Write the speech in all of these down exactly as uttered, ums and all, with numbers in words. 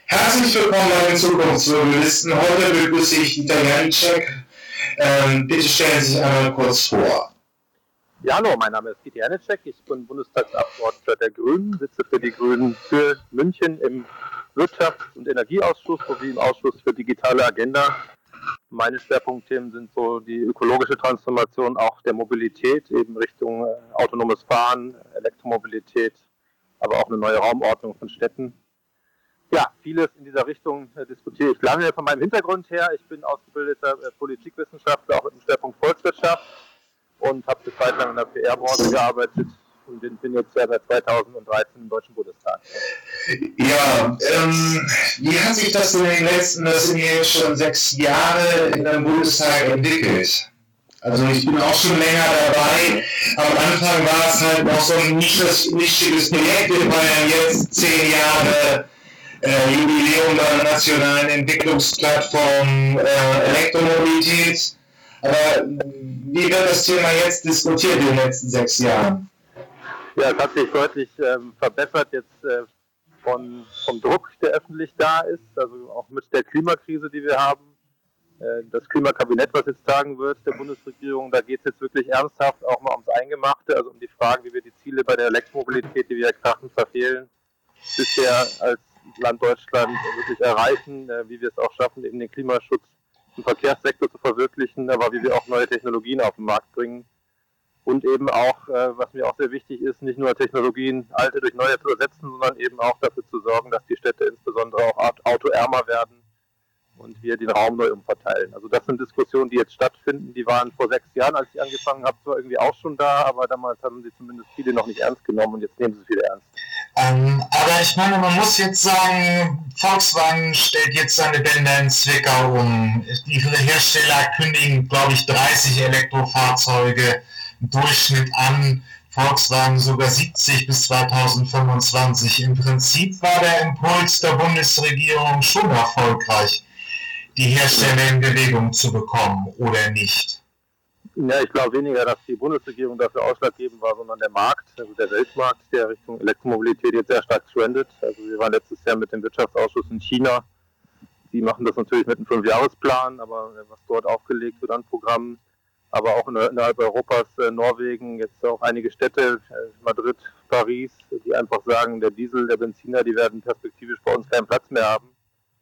Herzlich willkommen bei den Zukunftsmobilisten. Heute begrüße ich Dieter Janicek. Ähm, bitte stellen Sie sich einmal kurz vor. Ja, hallo, mein Name ist Dieter Janicek. Ich bin Bundestagsabgeordneter der Grünen, sitze für die Grünen für München im Wirtschafts- und Energieausschuss sowie im Ausschuss für digitale Agenda. Meine Schwerpunktthemen sind so die ökologische Transformation auch der Mobilität, eben Richtung äh, autonomes Fahren, Elektromobilität, aber auch eine neue Raumordnung von Städten. Ja, vieles in dieser Richtung äh, diskutiere ich lange. Von meinem Hintergrund her, ich bin ausgebildeter äh, Politikwissenschaftler, auch mit dem Schwerpunkt Volkswirtschaft und habe eine Zeit lang in der P R-Branche gearbeitet und bin, bin jetzt ja seit zweitausenddreizehn im Deutschen Bundestag. Ja, ähm, wie hat sich das in den letzten, das sind jetzt schon sechs Jahre in dem Bundestag entwickelt? Also ich bin auch schon länger dabei. Am Anfang war es halt noch so ein nischiges, nischiges Projekt. Wir feiern jetzt zehn Jahre äh, Jubiläum der nationalen Entwicklungsplattform äh, Elektromobilität. Aber wie wird das Thema jetzt diskutiert in den letzten sechs Jahren? Ja, es hat sich deutlich ähm, verbessert jetzt äh, von, vom Druck, der öffentlich da ist, also auch mit der Klimakrise, die wir haben. Äh, das Klimakabinett, was jetzt tagen wird, der Bundesregierung, da geht es jetzt wirklich ernsthaft auch mal ums Eingemachte, also um die Frage, wie wir die Ziele bei der Elektromobilität, die wir ja krachend verfehlen, bisher als Land Deutschland wirklich erreichen, äh, wie wir es auch schaffen, eben den Klimaschutz im Verkehrssektor zu verwirklichen, aber wie wir auch neue Technologien auf den Markt bringen. Und eben auch, äh, was mir auch sehr wichtig ist, nicht nur Technologien alte durch neue zu ersetzen, sondern eben auch dafür zu sorgen, dass die Städte insbesondere auch autoärmer werden und wir den Raum neu umverteilen. Also das sind Diskussionen, die jetzt stattfinden. Die waren vor sechs Jahren, als ich angefangen habe, zwar irgendwie auch schon da, aber damals haben sie zumindest viele noch nicht ernst genommen und jetzt nehmen sie viele ernst. Ähm, aber ich meine, man muss jetzt sagen, Volkswagen stellt jetzt seine Bänder in Zwickau um. Die Hersteller kündigen, glaube ich, dreißig Elektrofahrzeuge im Durchschnitt an, Volkswagen sogar siebzig bis zweitausendfünfundzwanzig. Im Prinzip war der Impuls der Bundesregierung schon erfolgreich, die Hersteller in Bewegung zu bekommen, oder nicht? Ja, ich glaube weniger, dass die Bundesregierung dafür ausschlaggebend war, sondern der Markt, also der Weltmarkt, der Richtung Elektromobilität jetzt sehr stark trendet. Also wir waren letztes Jahr mit dem Wirtschaftsausschuss in China. Die machen das natürlich mit einem Fünfjahresplan, aber was dort aufgelegt wird an Programmen, aber auch innerhalb Europas, äh, Norwegen, jetzt auch einige Städte, äh, Madrid, Paris, die einfach sagen, der Diesel, der Benziner, die werden perspektivisch bei uns keinen Platz mehr haben.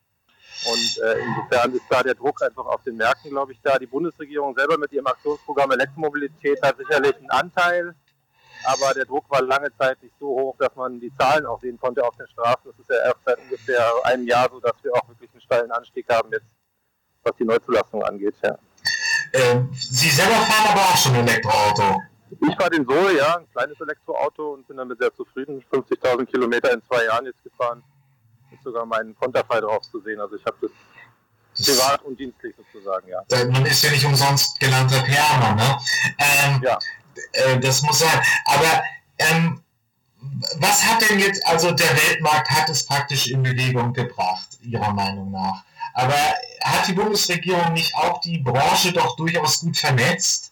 Und äh, insofern ist da der Druck einfach auf den Märkten, glaube ich, da. Die Bundesregierung selber mit ihrem Aktionsprogramm Elektromobilität hat sicherlich einen Anteil, aber der Druck war lange Zeit nicht so hoch, dass man die Zahlen auch sehen konnte auf den Straßen. Das ist ja erst seit ungefähr einem Jahr so, dass wir auch wirklich einen steilen Anstieg haben jetzt, was die Neuzulassung angeht. Ja. Ähm, Sie selber fahren aber auch schon ein Elektroauto? Ich fahre den Zoe, ja, ein kleines Elektroauto und bin damit sehr zufrieden. fünfzigtausend Kilometer in zwei Jahren jetzt gefahren. Ist sogar mein Konterfei drauf zu sehen. Also ich habe das, das privat und dienstlich sozusagen, ja. Man ist ja nicht umsonst gelernter P R-Mann, ne? Ähm, ja. Äh, das muss sein. Aber ähm, was hat denn jetzt, also der Weltmarkt hat es praktisch in Bewegung gebracht, Ihrer Meinung nach. Aber hat die Bundesregierung nicht auch die Branche doch durchaus gut vernetzt?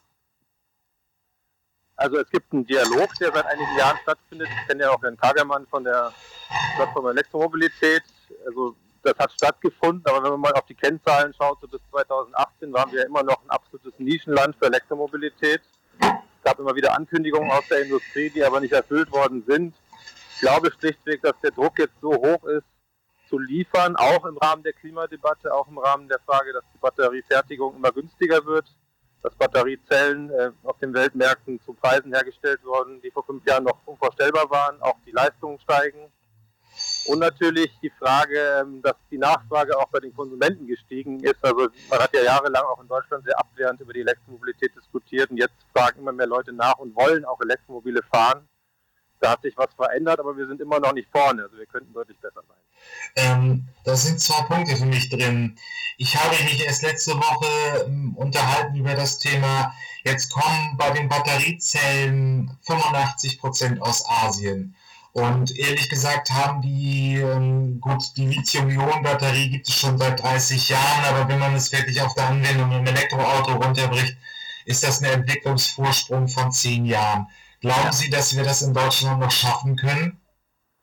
Also es gibt einen Dialog, der seit einigen Jahren stattfindet. Ich kenne ja auch Herrn Kagermann von der Plattform Elektromobilität. Also das hat stattgefunden, aber wenn man mal auf die Kennzahlen schaut, so bis zweitausendachtzehn waren wir ja immer noch ein absolutes Nischenland für Elektromobilität. Es gab immer wieder Ankündigungen aus der Industrie, die aber nicht erfüllt worden sind. Ich glaube schlichtweg, dass der Druck jetzt so hoch ist, zu liefern, auch im Rahmen der Klimadebatte, auch im Rahmen der Frage, dass die Batteriefertigung immer günstiger wird, dass Batteriezellen äh, auf den Weltmärkten zu Preisen hergestellt wurden, die vor fünf Jahren noch unvorstellbar waren, auch die Leistungen steigen. Und natürlich die Frage, dass die Nachfrage auch bei den Konsumenten gestiegen ist. Also man hat ja jahrelang auch in Deutschland sehr abwehrend über die Elektromobilität diskutiert und jetzt fragen immer mehr Leute nach und wollen auch Elektromobile fahren. Da hat sich was verändert, aber wir sind immer noch nicht vorne. Also wir könnten deutlich besser sein. Ähm, da sind zwei Punkte für mich drin. Ich habe mich erst letzte Woche ähm, unterhalten über das Thema, jetzt kommen bei den Batteriezellen fünfundachtzig Prozent aus Asien. Und ehrlich gesagt haben die, ähm, gut, die Lithium-Ionen-Batterie gibt es schon seit dreißig Jahren, aber wenn man es wirklich auf der Anwendung im Elektroauto runterbricht, ist das ein Entwicklungsvorsprung von zehn Jahren. Glauben Sie, dass wir das in Deutschland noch schaffen können?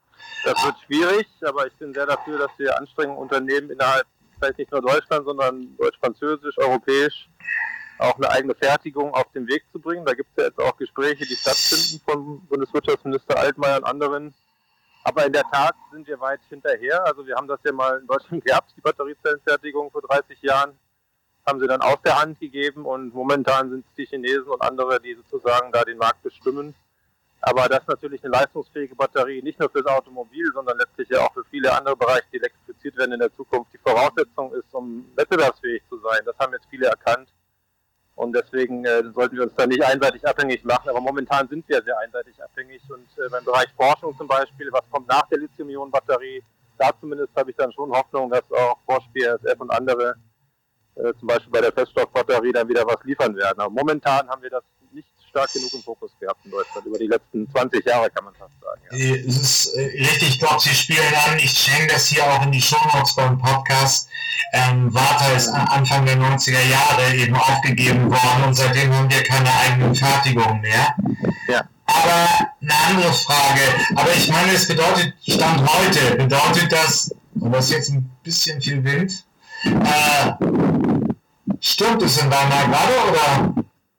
Das wird schwierig, aber ich bin sehr dafür, dass wir Anstrengungen unternehmen, innerhalb vielleicht nicht nur Deutschland, sondern deutsch-französisch, europäisch, auch eine eigene Fertigung auf den Weg zu bringen. Da gibt es ja jetzt auch Gespräche, die stattfinden von Bundeswirtschaftsminister Altmaier und anderen. Aber in der Tat sind wir weit hinterher. Also wir haben das ja mal in Deutschland gehabt, die Batteriezellenfertigung vor dreißig Jahren. Haben sie dann aus der Hand gegeben und momentan sind es die Chinesen und andere, die sozusagen da den Markt bestimmen. Aber das ist natürlich eine leistungsfähige Batterie, nicht nur fürs Automobil, sondern letztlich ja auch für viele andere Bereiche, die elektrifiziert werden in der Zukunft, die Voraussetzung ist, um wettbewerbsfähig zu sein. Das haben jetzt viele erkannt. Und deswegen äh, sollten wir uns da nicht einseitig abhängig machen. Aber momentan sind wir sehr einseitig abhängig. Und äh, beim Bereich Forschung zum Beispiel, was kommt nach der Lithium-Ionen-Batterie, da zumindest habe ich dann schon Hoffnung, dass auch Bosch, B A S F und andere äh, zum Beispiel bei der Feststoffbatterie dann wieder was liefern werden. Aber momentan haben wir das nicht stark genug im Fokus gehabt in Deutschland. Über die letzten zwanzig Jahre kann man fast sagen. Ja. Es ist äh, richtig, ich glaube, Sie spielen an. Ich hänge das hier auch in die Shownotes beim Podcast. Ähm, Varta ist Anfang der neunziger Jahre eben aufgegeben worden und seitdem haben wir keine eigenen Fertigungen mehr. Ja. Aber eine andere Frage, aber ich meine, es bedeutet, Stand heute, bedeutet das, und das ist jetzt ein bisschen viel Wind, äh, stimmt es in Weimar gerade, oder?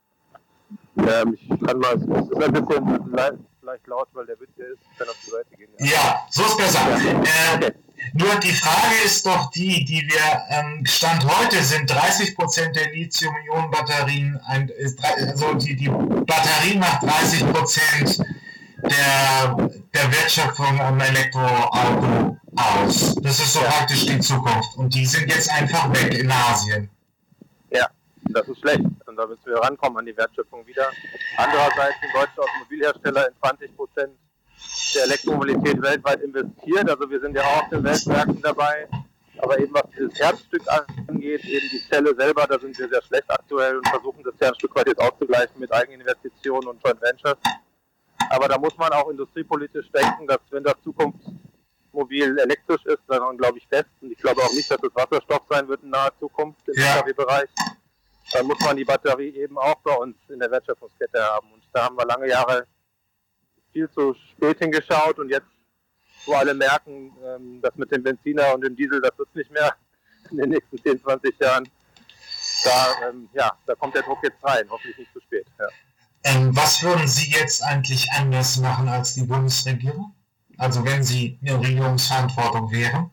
Ähm, ich kann mal, es ist ein bisschen leicht, leicht laut, weil der Wind hier ist, ich kann auf die Seite gehen. Ja, ja so ist besser. Ja. Äh, okay. Nur die Frage ist doch die, die wir, ähm, Stand heute sind dreißig Prozent der Lithium-Ionen-Batterien, ein, also die, die Batterie macht dreißig Prozent der, der Wertschöpfung am Elektroauto aus. Das ist so ja. praktisch die Zukunft. Und die sind jetzt einfach weg in Asien. Ja, das ist schlecht. Und da müssen wir rankommen an die Wertschöpfung wieder. Andererseits sind deutsche Automobilhersteller in zwanzig Prozent der Elektromobilität weltweit investiert. Also wir sind ja auch auf den Weltmärkten dabei. Aber eben was dieses Herzstück angeht, eben die Zelle selber, da sind wir sehr schlecht aktuell und versuchen das ja ein Stück weit jetzt auszugleichen mit Eigeninvestitionen und Joint Ventures. Aber da muss man auch industriepolitisch denken, dass wenn das Zukunftsmobil elektrisch ist, dann glaube ich fest, und ich glaube auch nicht, dass es Wasserstoff sein wird in naher Zukunft im ja. P K W-Bereich, dann muss man die Batterie eben auch bei uns in der Wertschöpfungskette haben. Und da haben wir lange Jahre viel zu spät hingeschaut und jetzt, wo alle merken, dass mit dem Benziner und dem Diesel, das wird es nicht mehr in den nächsten zehn, zwanzig Jahren, da, ähm, ja, da kommt der Druck jetzt rein, hoffentlich nicht zu spät. Ja. Ähm, was würden Sie jetzt eigentlich anders machen als die Bundesregierung? Also wenn Sie in Regierungsverantwortung wären?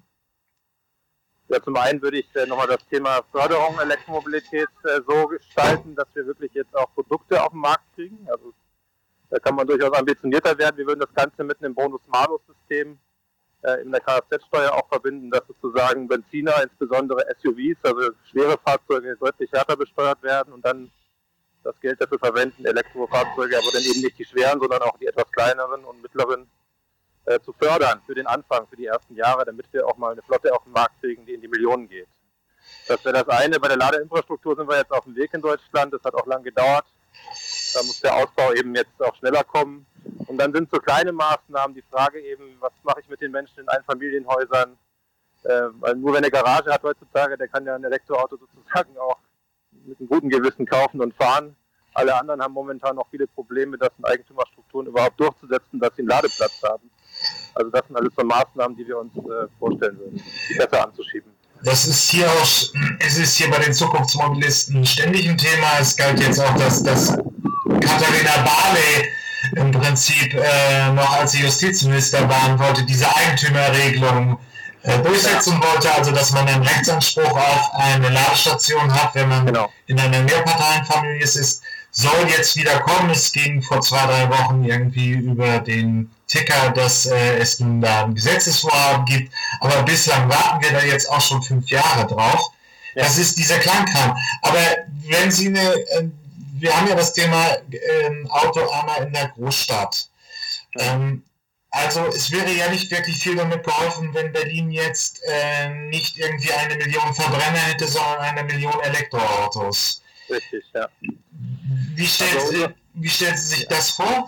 Ja, zum einen würde ich äh, nochmal das Thema Förderung Elektromobilität äh, so gestalten, dass wir wirklich jetzt auch Produkte auf den Markt kriegen. Also da kann man durchaus ambitionierter werden. Wir würden das Ganze mit einem Bonus-Malus-System äh, in der Kfz-Steuer auch verbinden, dass sozusagen Benziner, insbesondere S U Vs, also schwere Fahrzeuge, deutlich härter besteuert werden und dann das Geld dafür verwenden, Elektrofahrzeuge, aber dann eben nicht die schweren, sondern auch die etwas kleineren und mittleren äh, zu fördern für den Anfang, für die ersten Jahre, damit wir auch mal eine Flotte auf den Markt kriegen, die in die Millionen geht. Das wäre das eine. Bei der Ladeinfrastruktur sind wir jetzt auf dem Weg in Deutschland. Das hat auch lange gedauert. Da muss der Ausbau eben jetzt auch schneller kommen. Und dann sind so kleine Maßnahmen die Frage eben, was mache ich mit den Menschen in Einfamilienhäusern? Äh, weil nur wer eine Garage hat heutzutage, der kann ja ein Elektroauto sozusagen auch mit einem guten Gewissen kaufen und fahren. Alle anderen haben momentan noch viele Probleme, das in Eigentümerstrukturen überhaupt durchzusetzen, dass sie einen Ladeplatz haben. Also das sind alles so Maßnahmen, die wir uns äh, vorstellen würden, die besser anzuschieben. Das ist hier auch, es ist hier bei den Zukunftsmobilisten ständig ein Thema. Es galt jetzt auch, dass, dass Katharina Barley im Prinzip äh, noch als sie Justizminister waren wollte, diese Eigentümerregelung äh, durchsetzen wollte, also dass man einen Rechtsanspruch auf eine Ladestation hat, wenn man genau. in einer Mehrparteienfamilie ist. Soll jetzt wieder kommen. Es ging vor zwei, drei Wochen irgendwie über den Ticker, dass äh, es nun da ein Gesetzesvorhaben gibt. Aber bislang warten wir da jetzt auch schon fünf Jahre drauf. Ja. Das ist dieser Kleinkram. Aber wenn Sie eine, äh, wir haben ja das Thema äh, Autoarmer in der Großstadt. Ähm, also es wäre ja nicht wirklich viel damit geholfen, wenn Berlin jetzt äh, nicht irgendwie eine Million Verbrenner hätte, sondern eine Million Elektroautos. Richtig, ja. Wie stellt, also, Sie, wie stellt Sie sich ja. das vor?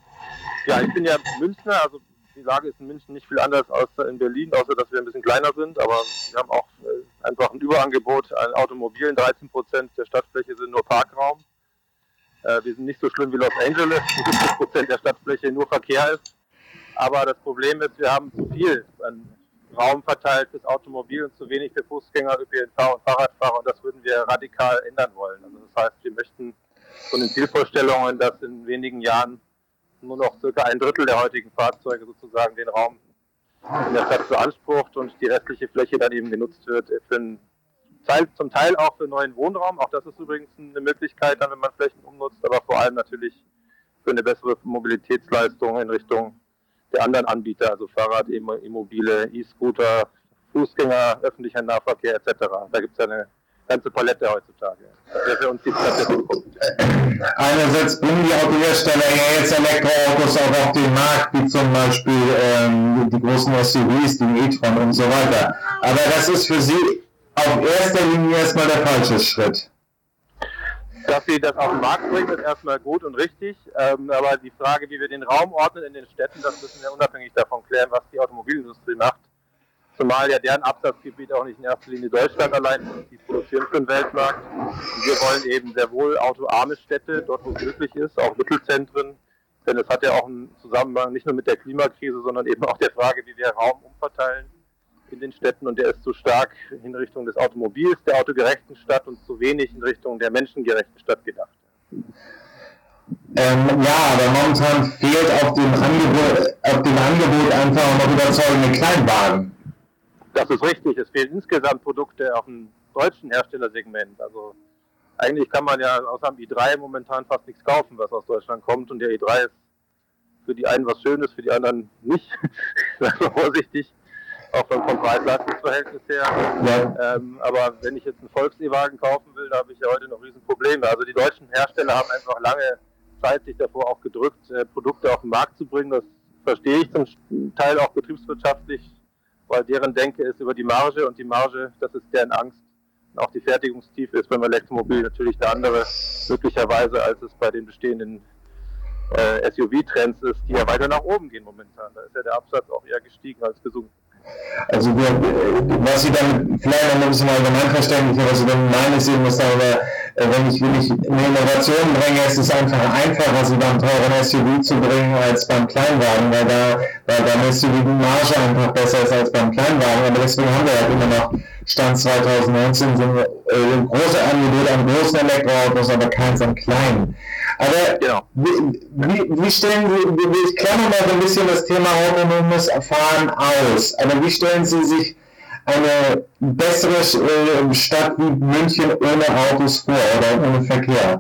Ja, ich bin ja Münchner, also die Lage ist in München nicht viel anders als in Berlin, außer dass wir ein bisschen kleiner sind, aber wir haben auch äh, einfach ein Überangebot an Automobilen, dreizehn Prozent der Stadtfläche sind nur Parkraum. Äh, wir sind nicht so schlimm wie Los Angeles, wo siebzig Prozent der Stadtfläche nur Verkehr ist. Aber das Problem ist, wir haben zu viel an Raum verteilt fürs Automobil und zu wenig für Fußgänger, Ö P N V und Fahrradfahrer, und das würden wir radikal ändern wollen. Also das heißt, wir möchten von den Zielvorstellungen, dass in wenigen Jahren nur noch circa ein Drittel der heutigen Fahrzeuge sozusagen den Raum in der Stadt beansprucht und die restliche Fläche dann eben genutzt wird für einen Teil, zum Teil auch für neuen Wohnraum. Auch das ist übrigens eine Möglichkeit, dann, wenn man Flächen umnutzt, aber vor allem natürlich für eine bessere Mobilitätsleistung in Richtung der anderen Anbieter, also Fahrrad, E-Mobile, E-Scooter, Fußgänger, öffentlicher Nahverkehr et cetera. Da gibt es ja eine ganze Palette heutzutage. Das wäre für uns die Stadt der Zukunft. Einerseits bringen die Autohersteller ja jetzt Elektroautos auch auf den Markt, wie zum Beispiel ähm, die großen S U Vs, den e-tron und so weiter. Aber das ist für Sie auf erster Linie erstmal der falsche Schritt. Dass sie das auf den Markt bringen, ist erstmal gut und richtig. Ähm, aber die Frage, wie wir den Raum ordnen in den Städten, das müssen wir unabhängig davon klären, was die Automobilindustrie macht. Zumal ja deren Absatzgebiet auch nicht in erster Linie Deutschland allein ist, die produzieren für den Weltmarkt. Und wir wollen eben sehr wohl autoarme Städte, dort wo es möglich ist, auch Mittelzentren. Denn es hat ja auch einen Zusammenhang nicht nur mit der Klimakrise, sondern eben auch der Frage, wie wir Raum umverteilen in den Städten. Und der ist zu stark in Richtung des Automobils, der autogerechten Stadt, und zu wenig in Richtung der menschengerechten Stadt gedacht. Ähm, ja, aber momentan fehlt auf dem Angebot, auf dem Angebot einfach auch noch überzeugende Kleinwagen. Das ist richtig. Es fehlen insgesamt Produkte auf dem deutschen Herstellersegment. Also eigentlich kann man ja außer dem i drei momentan fast nichts kaufen, was aus Deutschland kommt. Und der i drei ist für die einen was Schönes, für die anderen nicht. Sagen wir vorsichtig. Auch vom, vom Preis-Leistungs-Verhältnis her. Ja. Ähm, aber wenn ich jetzt einen Volks-E-Wagen kaufen will, da habe ich ja heute noch Riesenprobleme. Also die deutschen Hersteller haben einfach lange Zeit sich davor auch gedrückt, äh, Produkte auf den Markt zu bringen. Das verstehe ich zum Teil auch betriebswirtschaftlich, weil deren Denke ist über die Marge, und die Marge, das ist deren Angst. Und auch die Fertigungstiefe ist beim Elektromobil natürlich eine andere, möglicherweise, als es bei den bestehenden äh, S U V-Trends ist, die ja weiter nach oben gehen momentan. Da ist ja der Absatz auch eher gestiegen als gesunken. Also wir, was Sie dann vielleicht noch ein bisschen allgemeinverständlicher, was Sie dann meinen, ist eben, dass darüber, wenn ich, wenn ich eine Innovation bringe, ist es einfach einfacher, sie beim teuren S U V zu bringen als beim Kleinwagen, weil da weil beim S U V die Marge einfach besser ist als beim Kleinwagen. Aber deswegen haben wir halt immer noch Stand zwanzig neunzehn so ein äh, großes Angebot an großen Elektroautos, aber keins an kleinen. Aber genau. wie, wie, wie stellen Sie, ich klammere mal so ein bisschen das Thema autonomes Fahren aus, aber wie stellen Sie sich eine bessere äh, Stadt wie München ohne Autos vor oder ohne Verkehr?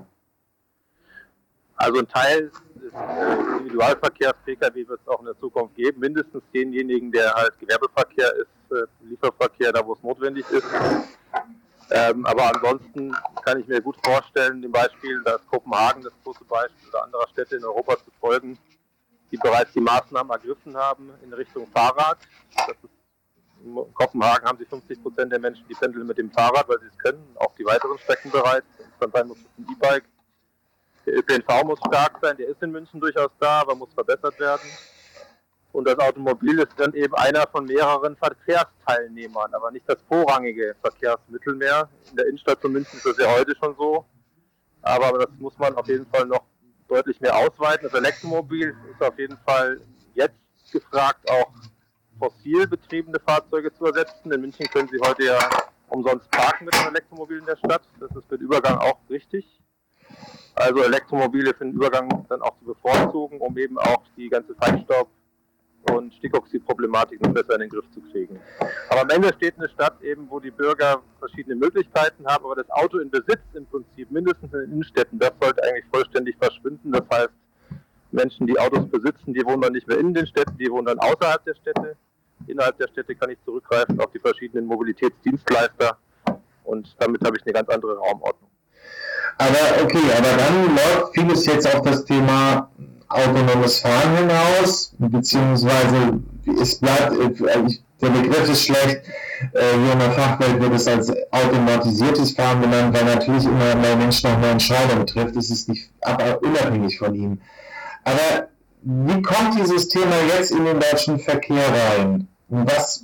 Also ein Teil des äh, Individualverkehrs, P K W, wird es auch in der Zukunft geben, mindestens denjenigen, der halt Gewerbeverkehr ist, äh, Lieferverkehr, da wo es notwendig ist. Ähm, aber ansonsten kann ich mir gut vorstellen, dem Beispiel, dass Kopenhagen, das große Beispiel, oder anderer Städte in Europa zu folgen, die bereits die Maßnahmen ergriffen haben in Richtung Fahrrad. Das ist, in Kopenhagen haben sie fünfzig Prozent der Menschen, die pendeln mit dem Fahrrad, weil sie es können, auch die weiteren Strecken bereits. Dann sein muss es ein E-Bike. Der Ö P N V muss stark sein, der ist in München durchaus da, aber muss verbessert werden. Und das Automobil ist dann eben einer von mehreren Verkehrsteilnehmern, aber nicht das vorrangige Verkehrsmittel mehr. In der Innenstadt von München ist das ja heute schon so. Aber das muss man auf jeden Fall noch deutlich mehr ausweiten. Das Elektromobil ist auf jeden Fall jetzt gefragt, auch fossil betriebene Fahrzeuge zu ersetzen. In München können Sie heute ja umsonst parken mit einem Elektromobil in der Stadt. Das ist für den Übergang auch richtig. Also Elektromobile für den Übergang dann auch zu bevorzugen, um eben auch die ganze Feinstaub- und Stickoxid-Problematik noch besser in den Griff zu kriegen. Aber am Ende steht eine Stadt eben, wo die Bürger verschiedene Möglichkeiten haben, aber das Auto in Besitz im Prinzip, mindestens in den Innenstädten, das sollte eigentlich vollständig verschwinden. Das heißt, Menschen, die Autos besitzen, die wohnen dann nicht mehr in den Städten, die wohnen dann außerhalb der Städte. Innerhalb der Städte kann ich zurückgreifen auf die verschiedenen Mobilitätsdienstleister, und damit habe ich eine ganz andere Raumordnung. Aber okay, aber dann läuft vieles jetzt auf das Thema autonomes Fahren hinaus, beziehungsweise es bleibt, der Begriff ist schlecht, hier in der Fachwelt wird es als automatisiertes Fahren genannt, weil natürlich immer mehr Menschen noch eine Entscheidung trifft, es ist nicht aber unabhängig von ihm. Aber wie kommt dieses Thema jetzt in den deutschen Verkehr rein? Was,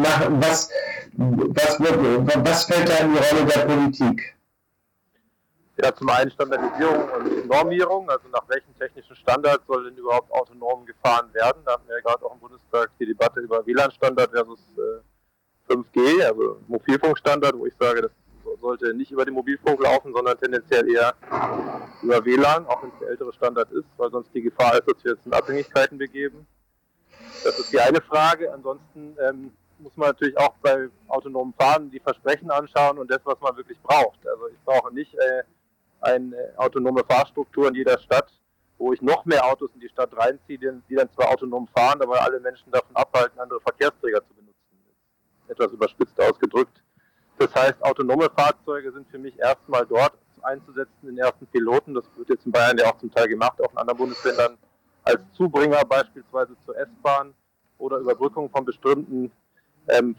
was, was, wird, was fällt da in die Rolle der Politik? Ja, zum einen Standardisierung und Normierung, also nach welchen technischen Standards soll denn überhaupt autonom gefahren werden. Da hatten wir ja gerade auch im Bundestag die Debatte über W L A N-Standard versus äh, fünf G, also Mobilfunkstandard, wo ich sage, das sollte nicht über den Mobilfunk laufen, sondern tendenziell eher über W L A N, auch wenn es der ältere Standard ist, weil sonst die Gefahr ist, dass wir jetzt in Abhängigkeiten begeben. Das ist die eine Frage. Ansonsten ähm, muss man natürlich auch bei autonomen Fahren die Versprechen anschauen und das, was man wirklich braucht. Also ich brauche nicht äh, eine autonome Fahrstruktur in jeder Stadt, wo ich noch mehr Autos in die Stadt reinziehe, die dann zwar autonom fahren, aber alle Menschen davon abhalten, andere Verkehrsträger zu benutzen. Etwas überspitzt ausgedrückt. Das heißt, autonome Fahrzeuge sind für mich erstmal dort einzusetzen, den ersten Piloten. Das wird jetzt in Bayern ja auch zum Teil gemacht, auch in anderen Bundesländern, als Zubringer beispielsweise zur S-Bahn oder Überbrückung von bestimmten ähm,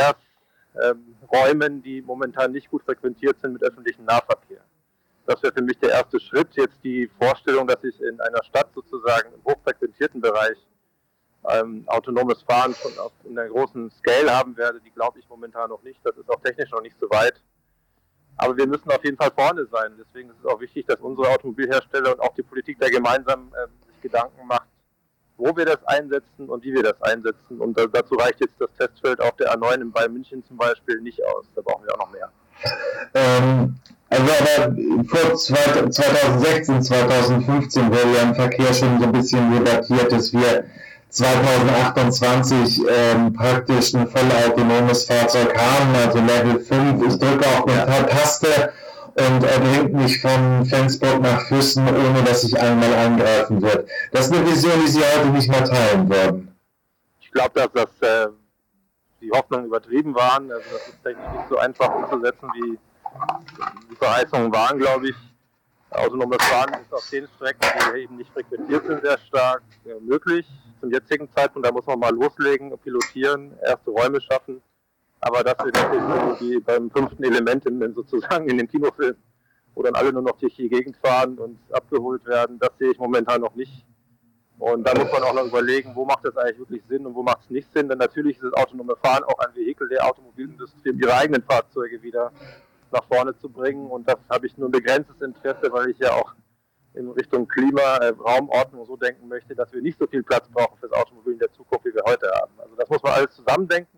Verkehrsräumen, ähm, die momentan nicht gut frequentiert sind mit öffentlichem Nahverkehr. Das wäre für mich der erste Schritt. Jetzt die Vorstellung, dass ich in einer Stadt sozusagen im hochfrequentierten Bereich ähm, autonomes Fahren schon auf, in einer großen Scale haben werde, die glaube ich momentan noch nicht. Das ist auch technisch noch nicht so weit. Aber wir müssen auf jeden Fall vorne sein. Deswegen ist es auch wichtig, dass unsere Automobilhersteller und auch die Politik da gemeinsam äh, sich Gedanken macht, wo wir das einsetzen und wie wir das einsetzen. Und da, dazu reicht jetzt das Testfeld auf der A neun in Bayern München zum Beispiel nicht aus. Da brauchen wir auch noch mehr. Ähm, also aber vor zweitausendsechzehn, zweitausendfünfzehn wurde ja im Verkehr schon so ein bisschen debattiert, dass wir zweitausendachtundzwanzig ähm, praktisch ein voll autonomes Fahrzeug haben, also Level fünf. Ich drücke auf eine Taste und er bringt mich von Flensburg nach Füssen, ohne dass ich einmal eingreifen wird. Das ist eine Vision, die Sie heute nicht mehr teilen würden. Ich glaube, dass das äh, die Hoffnungen übertrieben waren. Also das ist technisch nicht so einfach umzusetzen, wie die Verheißungen waren, glaube ich. Autonomes Fahren ist auf den Strecken, die eben nicht frequentiert sind, sehr stark äh, möglich. Zum jetzigen Zeitpunkt, da muss man mal loslegen, pilotieren, erste Räume schaffen. Aber dass wir natürlich irgendwie beim fünften Element in, sozusagen in den Kinofilm, wo dann alle nur noch durch die Gegend fahren und abgeholt werden, das sehe ich momentan noch nicht. Und da muss man auch noch überlegen, wo macht das eigentlich wirklich Sinn und wo macht es nicht Sinn. Denn natürlich ist das autonome Fahren auch ein Vehikel der Automobilindustrie, um ihre eigenen Fahrzeuge wieder nach vorne zu bringen. Und das habe ich nur ein begrenztes Interesse, weil ich ja auch in Richtung Klima, äh, Raumordnung so denken möchte, dass wir nicht so viel Platz brauchen für das Automobil in der Zukunft, wie wir heute haben. Also das muss man alles zusammendenken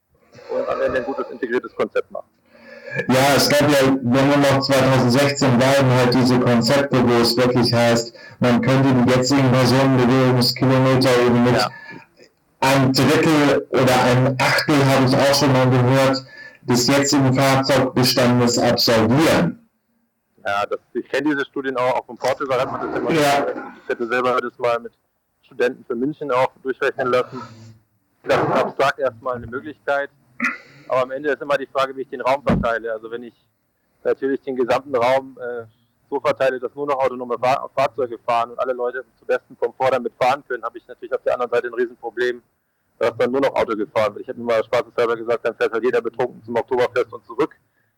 und am Ende ein gutes integriertes Konzept machen. Ja, es gab ja, wenn wir noch zweitausendsechzehn bleiben, halt diese Konzepte, wo es wirklich heißt, man könnte die jetzigen Personenbewegungskilometer eben mit ja. einem Drittel oder einem Achtel, habe ich auch schon mal gehört, des jetzigen Fahrzeugbestandes absolvieren. Ja, das, ich kenne diese Studien auch, auch von Portugal hat man das immer. Ja. Ich hätte selber das mal mit Studenten für München auch durchrechnen lassen. Das ist abstrakt erstmal eine Möglichkeit, aber am Ende ist immer die Frage, wie ich den Raum verteile. Also wenn ich natürlich den gesamten Raum äh, so verteile, dass nur noch autonome Fahr- Fahrzeuge fahren und alle Leute zu bestem Komfort damit fahren können, habe ich natürlich auf der anderen Seite ein Riesenproblem, dass dann nur noch Auto gefahren wird. Ich habe mir mal spaßeshalber gesagt, dann fährt halt jeder betrunken zum Oktoberfest und zurück.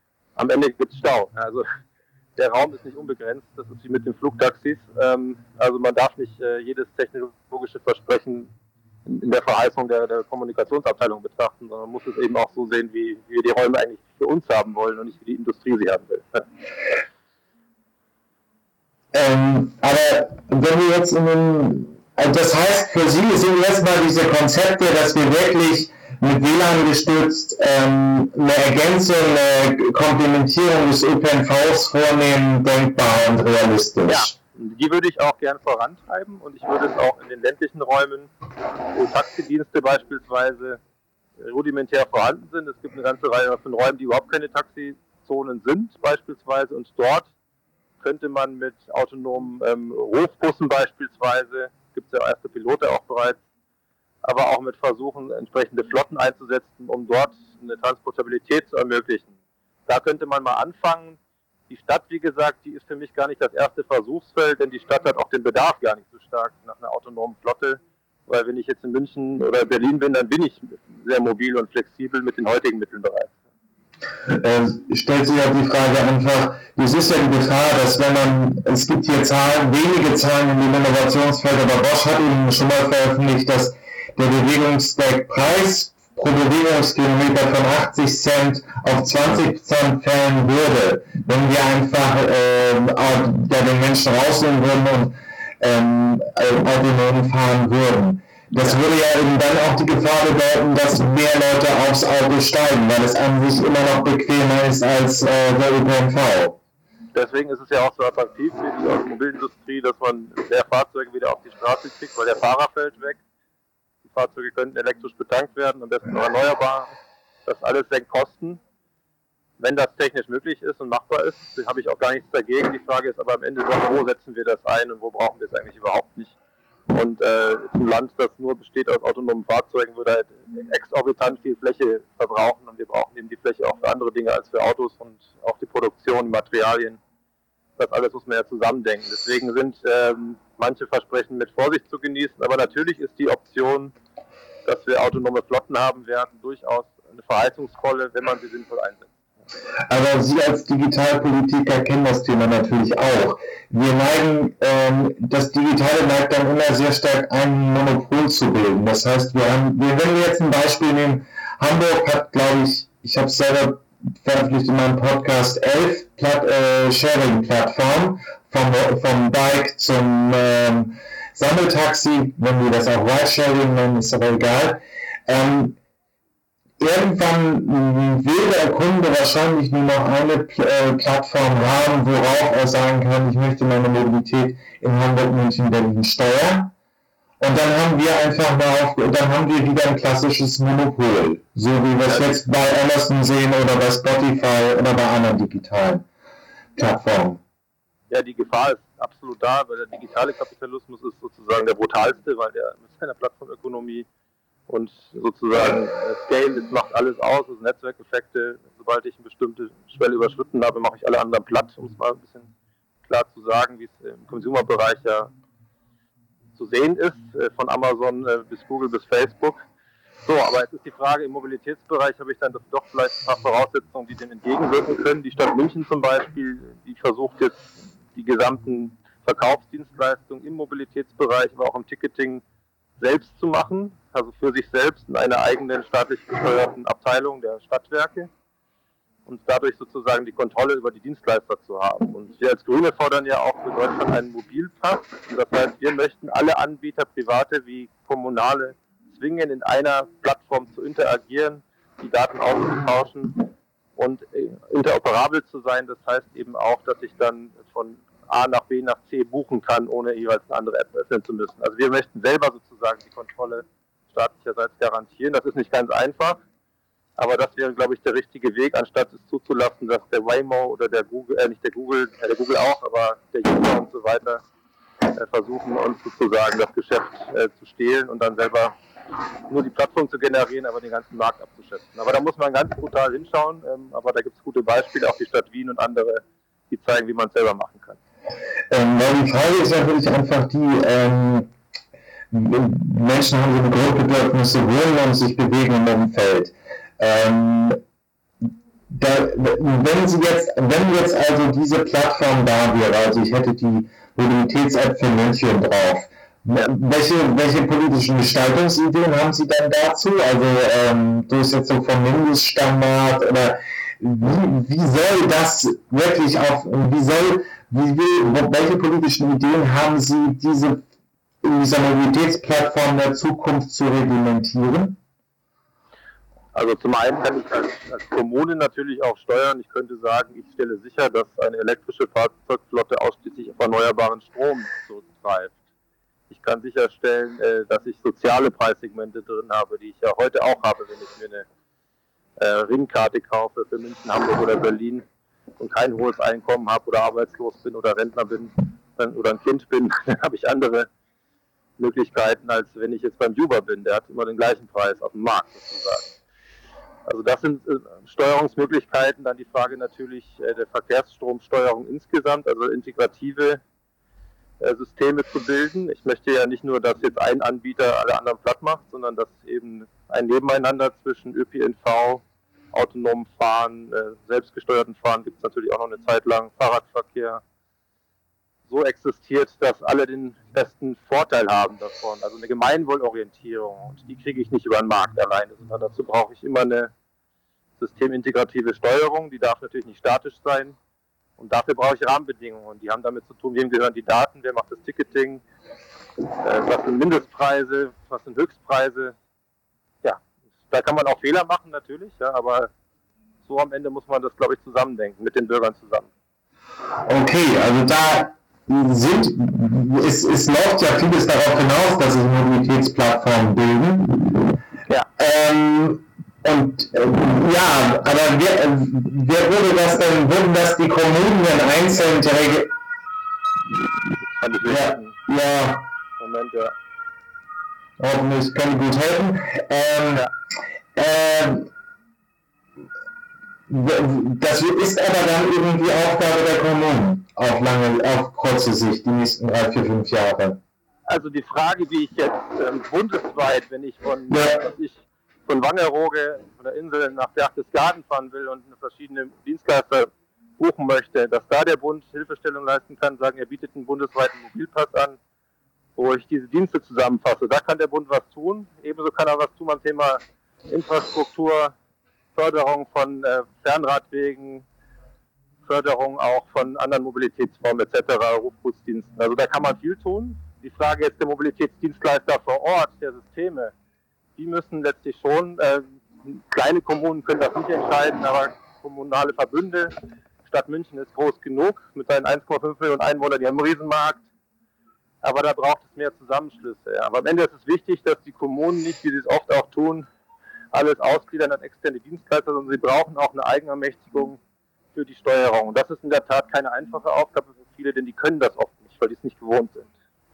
Am Ende gibt es Stau. Also der Raum ist nicht unbegrenzt, das ist wie mit den Flugtaxis. Ähm, also man darf nicht äh, jedes technologische Versprechen in, in der Verheißung der, der Kommunikationsabteilung betrachten, sondern man muss es eben auch so sehen, wie, wie wir die Räume eigentlich für uns haben wollen und nicht wie die Industrie sie haben will. Ähm, aber wenn wir jetzt in den, also das heißt für Sie sind erstmal diese Konzepte, dass wir wirklich mit W L A N gestützt ähm, eine Ergänzung, eine Komplementierung des Ö P N Vs vornehmen, denkbar und realistisch. Ja, die würde ich auch gern vorantreiben und ich würde es auch in den ländlichen Räumen, wo Taxidienste beispielsweise rudimentär vorhanden sind. Es gibt eine ganze Reihe von Räumen, die überhaupt keine Taxizonen sind beispielsweise und dort könnte man mit autonomen ähm, Rufbussen beispielsweise, gibt es ja erste Pilote auch bereits, aber auch mit Versuchen, entsprechende Flotten einzusetzen, um dort eine Transportabilität zu ermöglichen. Da könnte man mal anfangen. Die Stadt, wie gesagt, die ist für mich gar nicht das erste Versuchsfeld, denn die Stadt hat auch den Bedarf gar nicht so stark nach einer autonomen Flotte, weil wenn ich jetzt in München oder Berlin bin, dann bin ich sehr mobil und flexibel mit den heutigen Mitteln bereits. Äh, stellt sich ja die Frage einfach, es ist ja die Gefahr, dass wenn man, es gibt hier Zahlen, wenige Zahlen in dem Innovationsfeld, aber Bosch hat eben schon mal veröffentlicht, dass der Bewegungsstack Preis pro Bewegungskilometer von achtzig Cent auf zwanzig Cent fällen würde, wenn wir einfach ähm, ja, den Menschen rausnehmen würden und ähm, autonom fahren würden. Das würde ja eben dann auch die Gefahr bedeuten, dass mehr Leute aufs Auto steigen, weil es an sich immer noch bequemer ist als äh, der Ö P N V. Deswegen ist es ja auch so attraktiv für die Automobilindustrie, dass man mehr Fahrzeuge wieder auf die Straße kriegt, weil der Fahrer fällt weg. Die Fahrzeuge könnten elektrisch betankt werden, am besten erneuerbar. Das alles senkt Kosten. Wenn das technisch möglich ist und machbar ist, habe ich auch gar nichts dagegen. Die Frage ist aber am Ende, wo setzen wir das ein und wo brauchen wir es eigentlich überhaupt nicht. Und äh, ein Land, das nur besteht aus autonomen Fahrzeugen, würde halt exorbitant viel Fläche verbrauchen und wir brauchen eben die Fläche auch für andere Dinge als für Autos und auch die Produktion, die Materialien. Das alles muss man ja zusammendenken. Deswegen sind ähm, manche Versprechen mit Vorsicht zu genießen, aber natürlich ist die Option, dass wir autonome Flotten haben werden, durchaus eine verheißungsvolle, wenn man sie sinnvoll einsetzt. Aber Sie als Digitalpolitiker kennen das Thema natürlich auch. Wir neigen, ähm, das Digitale neigt dann immer sehr stark ein Monopol zu bilden. Das heißt, wir haben, wir, wenn wir jetzt ein Beispiel nehmen, Hamburg hat, glaube ich, ich habe es selber veröffentlicht in meinem Podcast, elf Plat- äh, Sharing-Plattformen, vom, vom Bike zum ähm, Sammeltaxi, wenn wir das auch Ride-Sharing nennen, ist aber egal. Ähm, Irgendwann will der Kunde wahrscheinlich nur noch eine äh, Plattform haben, worauf er sagen kann, ich möchte meine Mobilität in Hamburg, München, Berlin steuern. Und dann haben wir einfach mal auf, dann haben wir wieder ein klassisches Monopol. So wie wir es jetzt bei Amazon sehen oder bei Spotify oder bei anderen digitalen Plattformen. Ja, die Gefahr ist absolut da, weil der digitale Kapitalismus ist sozusagen der brutalste, weil der mit seiner Plattformökonomie und sozusagen äh, Scale, das macht alles aus, also Netzwerkeffekte. Sobald ich eine bestimmte Schwelle überschritten habe, mache ich alle anderen platt, um es mal ein bisschen klar zu sagen, wie es im Consumer-Bereich ja zu sehen ist, äh, von Amazon äh, bis Google bis Facebook. So, aber jetzt ist die Frage, im Mobilitätsbereich habe ich dann doch vielleicht ein paar Voraussetzungen, die dem entgegenwirken können. Die Stadt München zum Beispiel, die versucht jetzt die gesamten Verkaufsdienstleistungen im Mobilitätsbereich, aber auch im Ticketing selbst zu machen, also für sich selbst in einer eigenen staatlich gesteuerten Abteilung der Stadtwerke und dadurch sozusagen die Kontrolle über die Dienstleister zu haben. Und wir als Grüne fordern ja auch für Deutschland einen Mobilpass. Und das heißt, wir möchten alle Anbieter, private wie kommunale, zwingen, in einer Plattform zu interagieren, die Daten auszutauschen und interoperabel zu sein. Das heißt eben auch, dass ich dann von A nach B nach C buchen kann, ohne jeweils eine andere App öffnen zu müssen. Also wir möchten selber sozusagen die Kontrolle staatlicherseits garantieren. Das ist nicht ganz einfach, aber das wäre, glaube ich, der richtige Weg, anstatt es zuzulassen, dass der Waymo oder der Google, äh nicht der Google, äh der Google auch, aber der User und so weiter äh, versuchen, uns sozusagen das Geschäft äh, zu stehlen und dann selber nur die Plattform zu generieren, aber den ganzen Markt abzuschätzen. Aber da muss man ganz brutal hinschauen, ähm, aber da gibt es gute Beispiele, auch die Stadt Wien und andere, die zeigen, wie man es selber machen kann. Ähm, die Frage ist natürlich einfach die, ähm, Menschen haben so eine Grundbedürfnisse, wohnen und sich bewegen im Umfeld. Ähm, da, wenn Sie jetzt, wenn jetzt also diese Plattform da wäre, also ich hätte die Mobilitäts-App für München drauf, welche, welche politischen Gestaltungsideen haben Sie dann dazu? Also ähm, Durchsetzung von Mindeststandard oder wie, wie soll das wirklich auf, wie soll, wie will, welche politischen Ideen haben Sie, diese in dieser Mobilitätsplattform der Zukunft zu reglementieren? Also zum einen kann ich als, als Kommune natürlich auch steuern. Ich könnte sagen, ich stelle sicher, dass eine elektrische Fahrzeugflotte ausschließlich auf erneuerbaren Strom zurückgreift. Ich kann sicherstellen, dass ich soziale Preissegmente drin habe, die ich ja heute auch habe, wenn ich mir eine äh, Ringkarte kaufe für München, Hamburg oder Berlin und kein hohes Einkommen habe oder arbeitslos bin oder Rentner bin dann, oder ein Kind bin, dann habe ich andere Möglichkeiten, als wenn ich jetzt beim Uber bin. Der hat immer den gleichen Preis auf dem Markt sozusagen. Also das sind äh, Steuerungsmöglichkeiten. Dann die Frage natürlich äh, der Verkehrsstromsteuerung insgesamt, also integrative äh, Systeme zu bilden. Ich möchte ja nicht nur, dass jetzt ein Anbieter alle anderen platt macht, sondern dass eben ein Nebeneinander zwischen Ö P N V, autonomem Fahren, äh, selbstgesteuerten Fahren gibt es natürlich auch noch eine Zeit lang, Fahrradverkehr, so existiert, dass alle den besten Vorteil haben davon. Also eine Gemeinwohlorientierung. Und die kriege ich nicht über den Markt alleine, sondern dazu brauche ich immer eine systemintegrative Steuerung. Die darf natürlich nicht statisch sein. Und dafür brauche ich Rahmenbedingungen. Und die haben damit zu tun, wem gehören die Daten, wer macht das Ticketing, äh, was sind Mindestpreise, was sind Höchstpreise. Ja, da kann man auch Fehler machen natürlich, ja, aber so am Ende muss man das, glaube ich, zusammendenken, mit den Bürgern zusammen. Okay, also da sind, es, es läuft ja vieles darauf hinaus, dass sich Mobilitätsplattformen bilden. Ja. Ähm, und äh, ja, aber wer, äh, wer würde das denn, würden das die Kommunen denn einzeln regeln? Ja, ja. Moment, ja. Hoffentlich kann ich gut helfen. Ähm, ja. ähm, Das ist aber dann eben die Aufgabe der Kommunen auf lange, auf kurze Sicht, die nächsten drei, vier, fünf Jahre. Also die Frage, wie ich jetzt ähm, bundesweit, wenn ich von, ja. äh, ich von Wangerooge, von der Insel nach Berchtesgaden fahren will und eine verschiedene Dienstleister buchen möchte, dass da der Bund Hilfestellung leisten kann, sagen, er bietet einen bundesweiten Mobilpass an, wo ich diese Dienste zusammenfasse. Da kann der Bund was tun. Ebenso kann er was tun beim Thema Infrastruktur, Förderung von äh, Fernradwegen, Förderung auch von anderen Mobilitätsformen et cetera, Rufgutsdiensten. Also da kann man viel tun. Die Frage jetzt der Mobilitätsdienstleister vor Ort, der Systeme, die müssen letztlich schon, äh, kleine Kommunen können das nicht entscheiden, aber kommunale Verbünde, Stadt München ist groß genug mit seinen eins Komma fünf Millionen Einwohnern, die haben einen Riesenmarkt, aber da braucht es mehr Zusammenschlüsse. Ja. Aber am Ende ist es wichtig, dass die Kommunen nicht, wie sie es oft auch tun, alles ausgliedern an externe Dienstleister, sondern sie brauchen auch eine Eigenermächtigung für die Steuerung. Und das ist in der Tat keine einfache Aufgabe für viele, denn die können das oft nicht, weil die es nicht gewohnt sind.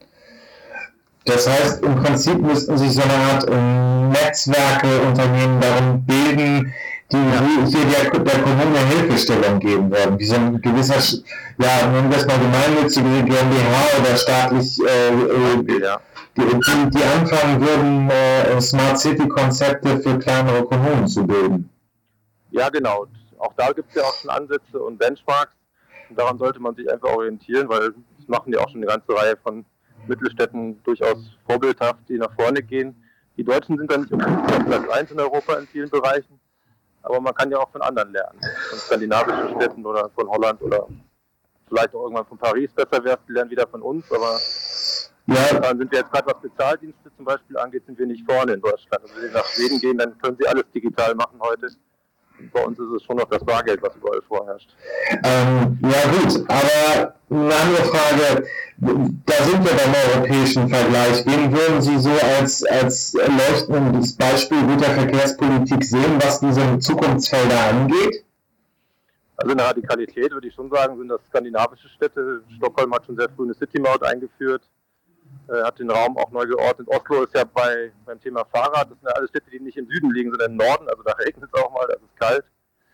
Das heißt, im Prinzip müssten sich so eine Art ähm, Netzwerke, Unternehmen darum bilden, die ja. hier der, der Kommune Hilfestellung geben werden. Wie so ein gewisser, ja, nennen wir es mal gemeinnützige GmbH oder staatlich, äh, äh, ja. die, die, die anfangen würden, äh, Smart City Konzepte für kleinere Kommunen zu bilden. Ja, genau. Auch da gibt es ja auch schon Ansätze und Benchmarks. Und daran sollte man sich einfach orientieren, weil das machen ja auch schon eine ganze Reihe von Mittelstädten durchaus vorbildhaft, die nach vorne gehen. Die Deutschen sind dann nicht unbedingt auf Platz eins in Europa in vielen Bereichen, aber man kann ja auch von anderen lernen. Von skandinavischen Städten oder von Holland oder vielleicht auch irgendwann von Paris besser wäre, die lernen wieder von uns, aber ja, dann sind wir jetzt gerade, was Bezahldienste zum Beispiel angeht, sind wir nicht vorne in Deutschland. Also wenn Sie nach Schweden gehen, dann können Sie alles digital machen heute. Bei uns ist es schon noch das Bargeld, was überall vorherrscht. Ähm, ja gut, aber eine andere Frage, da sind wir beim europäischen Vergleich. Wen würden Sie so als, als leuchtendes Beispiel guter Verkehrspolitik sehen, was diese Zukunftsfelder angeht? Also in der Radikalität würde ich schon sagen, sind das skandinavische Städte. Stockholm hat schon sehr früh eine City-Maut eingeführt, äh, hat den Raum auch neu geordnet. Oslo ist ja bei, beim Thema Fahrrad, das sind ja alle Städte, die nicht im Süden liegen, sondern im Norden, also da regnet es auch mal, da ist es kalt.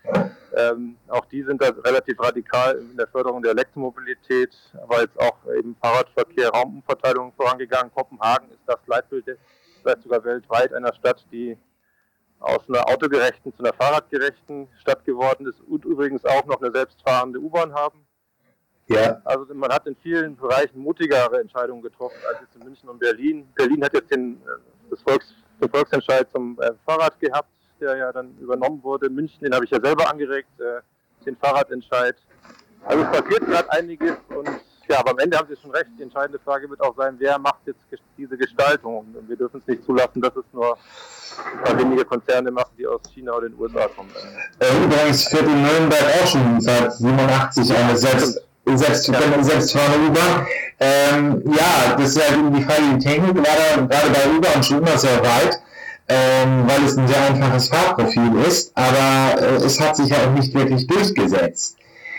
Ähm, auch die sind da relativ radikal in der Förderung der Elektromobilität, aber jetzt auch eben Fahrradverkehr, Raumumverteilung vorangegangen. Kopenhagen ist das Leitbild, vielleicht sogar weltweit, einer Stadt, die aus einer autogerechten zu einer fahrradgerechten Stadt geworden ist und übrigens auch noch eine selbstfahrende U-Bahn haben. Ja. Also man hat in vielen Bereichen mutigere Entscheidungen getroffen als jetzt in München und Berlin. Berlin hat jetzt den, das Volks, den Volksentscheid zum äh, Fahrrad gehabt, der ja dann übernommen wurde. München, den habe ich ja selber angeregt, äh, den Fahrradentscheid. Also es passiert gerade einiges und ja, aber am Ende haben Sie schon recht. Die entscheidende Frage wird auch sein, wer macht jetzt diese Gestaltung? Und wir dürfen es nicht zulassen, dass es nur ein paar wenige Konzerne machen, die aus China oder den U S A kommen. Äh, übrigens führt in Nürnberg auch schon seit siebenundachtzig eine selbst, selbst, ja. selbstfahrende U-Bahn. Ähm, ja, das ist ja die Frage, die Technik war da gerade bei U-Bahn schon immer sehr weit. Ähm, weil es ein sehr einfaches Fahrprofil ist, aber äh, es hat sich ja auch nicht wirklich durchgesetzt.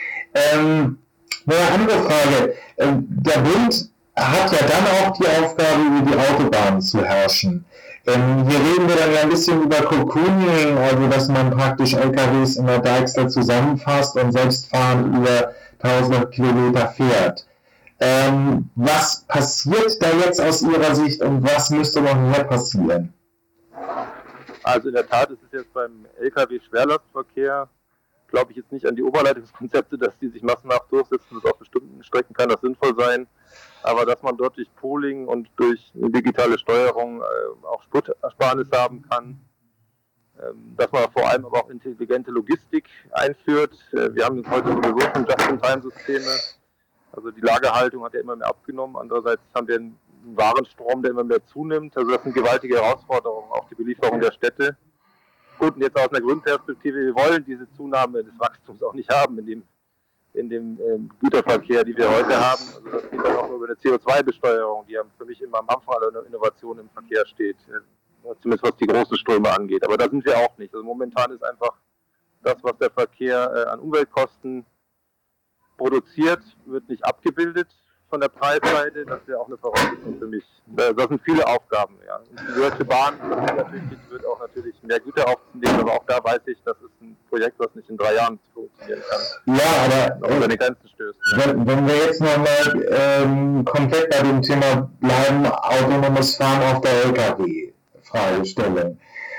Ähm, nur eine andere Frage. Ähm, der Bund hat ja dann auch die Aufgabe, über die Autobahnen zu herrschen. Ähm, hier reden wir dann ja ein bisschen über Cocooning, also dass man praktisch L K Ws in der Deichsel zusammenfasst und selbstfahrend über tausend Kilometer fährt. Ähm, was passiert da jetzt aus Ihrer Sicht und was müsste noch mehr passieren? Also in der Tat ist es jetzt beim L K W-Schwerlastverkehr glaube ich jetzt nicht an die Oberleitungskonzepte, dass die sich massenhaft durchsetzen. Auf bestimmten Strecken kann das sinnvoll sein. Aber dass man dort durch Pooling und durch digitale Steuerung äh, auch Spurtersparnis haben kann, ähm, dass man vor allem aber auch intelligente Logistik einführt. Äh, wir haben jetzt heute sowieso schon Just-in-Time-Systeme. Also die Lagerhaltung hat ja immer mehr abgenommen. Andererseits haben wir einen Warenstrom, der immer mehr zunimmt. Also das sind gewaltige Herausforderungen, auch die Belieferung der Städte. Gut, und jetzt aus einer Grundperspektive, wir wollen diese Zunahme des Wachstums auch nicht haben in dem, in dem ähm, Güterverkehr, die wir heute haben. Also das geht dann auch über eine C O zwei Besteuerung, die ja für mich immer am Anfang aller Innovation im Verkehr steht, äh, zumindest was die großen Ströme angeht. Aber da sind wir auch nicht. Also momentan ist einfach das, was der Verkehr äh, an Umweltkosten produziert, wird nicht abgebildet von der Preisseite. Das wäre auch eine Voraussetzung für mich. Das sind viele Aufgaben. Ja. Und die Deutsche Bahn natürlich, die wird auch natürlich mehr Güter aufzunehmen, aber auch da weiß ich, das ist ein Projekt, was nicht in drei Jahren funktionieren kann. Ja, aber äh, über die Grenzen stößt. Wenn, wenn wir jetzt nochmal ähm, komplett bei dem Thema bleiben, autonomes Fahren auf der L K W-Frage stellen.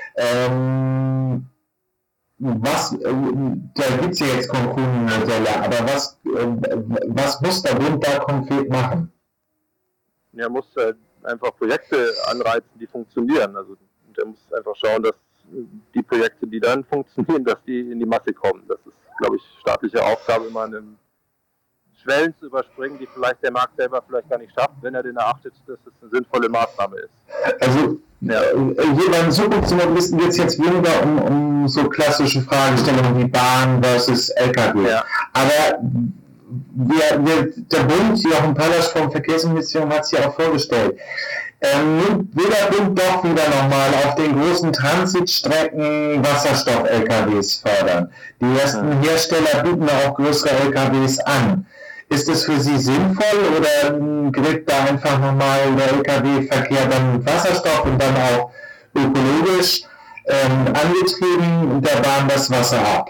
Ähm, Was, äh, da gibt es ja jetzt Konkurrenzmodelle, aber was, äh, was muss der Bund da konkret machen? Er muss äh, einfach Projekte anreizen, die funktionieren. Also der muss einfach schauen, dass die Projekte, die dann funktionieren, dass die in die Masse kommen. Das ist, glaube ich, staatliche Aufgabe, immer eine Schwellen zu überspringen, die vielleicht der Markt selber vielleicht gar nicht schafft, wenn er denn erachtet, dass es eine sinnvolle Maßnahme ist. Also ja. Hier beim Zukunftsmobilisten geht es jetzt weniger um, um so klassische Fragestellungen wie Bahn versus L K W. Ja. Aber wir, wir, der Bund, Joachim Pallasch vom Verkehrsministerium hat es ja auch vorgestellt, ähm, nimmt der Bund doch wieder nochmal auf den großen Transitstrecken Wasserstoff-L K Ws fördern. Die ersten ja. Hersteller bieten auch größere L K Ws an. Ist es für Sie sinnvoll oder greift da einfach nochmal der L K W-Verkehr dann mit Wasserstoff und dann auch ökologisch ähm, angetrieben der Bahn das Wasser ab?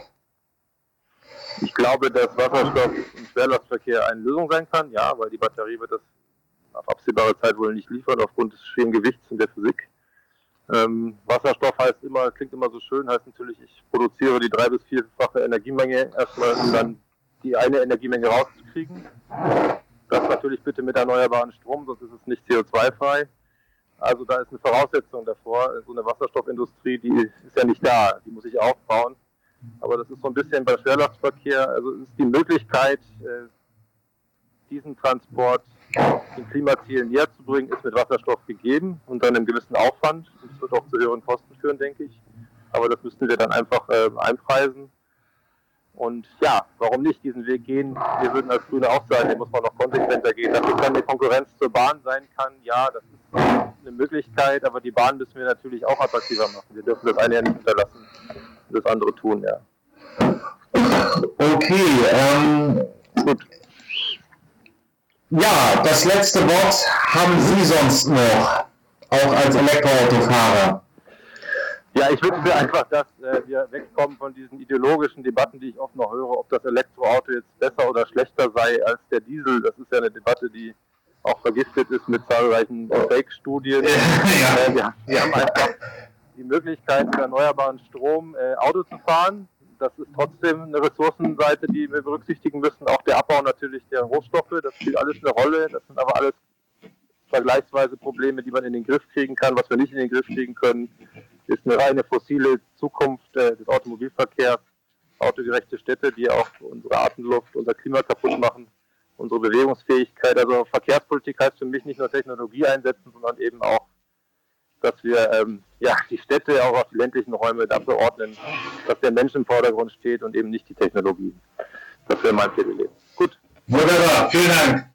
Ich glaube, dass Wasserstoff im Schwerlastverkehr eine Lösung sein kann, ja, weil die Batterie wird das auf absehbare Zeit wohl nicht liefern, aufgrund des schweren Gewichts und der Physik. Ähm, Wasserstoff heißt immer, klingt immer so schön, heißt natürlich, ich produziere die drei- bis vierfache Energiemenge erstmal, um dann die eine Energiemenge rauszukriegen. Das natürlich bitte mit erneuerbaren Strom, sonst ist es nicht C O zwei frei. Also da ist eine Voraussetzung davor. So eine Wasserstoffindustrie, die ist ja nicht da, die muss ich aufbauen. Aber das ist so ein bisschen beim Schwerlastverkehr, also es ist die Möglichkeit, diesen Transport den Klimazielen näher zu bringen, ist mit Wasserstoff gegeben und dann einem gewissen Aufwand. Das wird auch zu höheren Kosten führen, denke ich. Aber das müssten wir dann einfach äh, einpreisen. Und ja, warum nicht diesen Weg gehen? Wir würden als Grüne auch sagen, den muss man noch konsequenter gehen. Dass es dann eine Konkurrenz zur Bahn sein kann, ja, das ist eine Möglichkeit, aber die Bahn müssen wir natürlich auch attraktiver machen. Wir dürfen das eine ja nicht unterlassen, das andere tun, ja. Okay, ähm, gut. Ja, das letzte Wort haben Sie sonst noch, auch als Elektroautofahrer. Ja, ich wünsche mir einfach, dass äh, wir wegkommen von diesen ideologischen Debatten, die ich oft noch höre, ob das Elektroauto jetzt besser oder schlechter sei als der Diesel. Das ist ja eine Debatte, die auch vergiftet ist mit zahlreichen Fake-Studien. Ja. Äh, wir, wir haben einfach die Möglichkeit, mit erneuerbaren Strom äh, Auto zu fahren. Das ist trotzdem eine Ressourcenseite, die wir berücksichtigen müssen. Auch der Abbau natürlich der Rohstoffe, das spielt alles eine Rolle. Das sind aber alles vergleichsweise Probleme, die man in den Griff kriegen kann. Was wir nicht in den Griff kriegen können, ist eine reine fossile Zukunft äh, des Automobilverkehrs, autogerechte Städte, die auch unsere Atemluft, unser Klima kaputt machen, unsere Bewegungsfähigkeit. Also Verkehrspolitik heißt für mich nicht nur Technologie einsetzen, sondern eben auch, dass wir ähm, ja, die Städte auch auf die ländlichen Räume dafür ordnen, dass der Mensch im Vordergrund steht und eben nicht die Technologie. Das wäre mein Plädoyer. Gut. Wunderbar, vielen Dank.